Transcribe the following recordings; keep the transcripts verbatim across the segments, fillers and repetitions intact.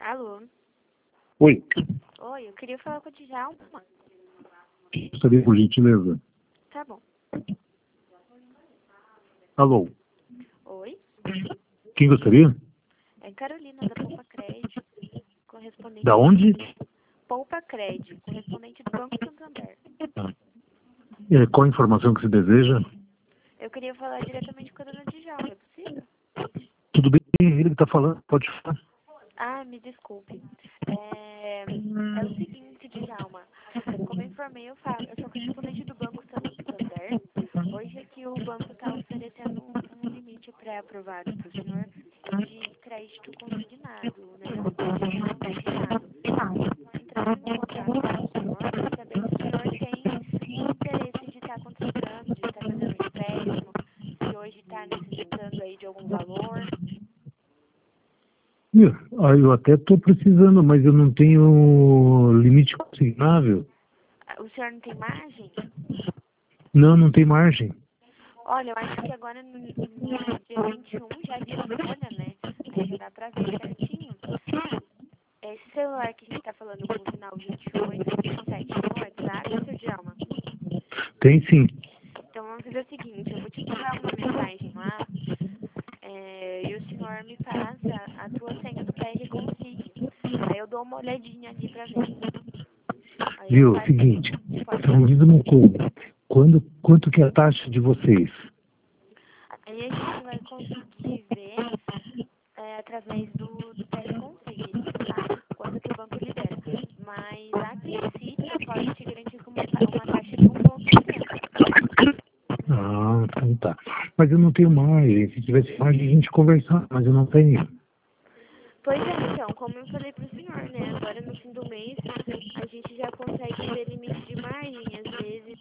Alô? Oi. Oi, eu queria falar com a Djalma. Gostaria, por gentileza. Tá bom. Alô. Oi? Quem gostaria? É Carolina, da Poupa Cred, correspondente... Da onde? Poupa Cred, correspondente do Banco Santander. Ah. É, qual a informação que se deseja? Eu queria falar diretamente com a dona Djalma, é possível? Tudo bem, ele que está falando, pode falar. Ah, me desculpe. É, é o seguinte, Djalma. Como eu informei, eu falo, eu sou correspondente do Banco Santander. Hoje aqui o banco está oferecendo um, um limite pré-aprovado para o senhor de crédito consignado, né? Crédito consignado. Entrando em contato com o senhor para saber se o senhor tem interesse de estar contratando, de estar fazendo um empréstimo, se hoje está necessitando aí de algum valor. Ah, eu até estou precisando, mas eu não tenho limite consignável. O senhor não tem margem? Não, não tem margem. Olha, eu acho que agora no, no dia vinte e um já vira folha, né? Aí já dá pra ver certinho. Esse celular que a gente tá falando com o final vinte e oito, vinte e sete no WhatsApp, seu Djalma? Tem sim. Então vamos fazer o seguinte, eu vou te mandar uma mensagem lá, é, e o senhor me passa a tua senha do Q R Config. Aí eu dou uma olhadinha ali pra ver. Aí eu Viu? faço... Seguinte, Pode então falar. diz uma coisa. Quando, quanto que é a taxa de vocês? Aí a gente vai conseguir ver é, através do, do Q R Config, tá? Quanto que o banco libera. Mas, a princípio, eu posso te garantir com uma, ta- uma taxa de um vírgula cinquenta. Ah, então tá. Mas eu não tenho margem. Se tivesse margem, a gente conversar, mas eu não tenho. Pois é, então, como eu falei pro senhor, né? Agora, no fim do mês, a gente já consegue ver limite de margem, às vezes,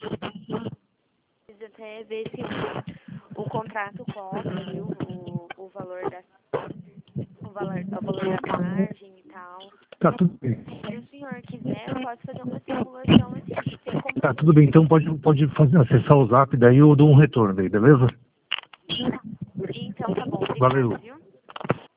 até ver se o, o contrato cobre, viu? O, o valor da o valor, o valor da margem e tal. Tá tudo bem. Se o senhor quiser, eu posso fazer uma simulação assim, sem Tá, compromisso. tudo bem. Então pode, pode fazer, acessar o zap, daí eu dou um retorno daí, beleza? Então tá bom, obrigada, Valeu. viu?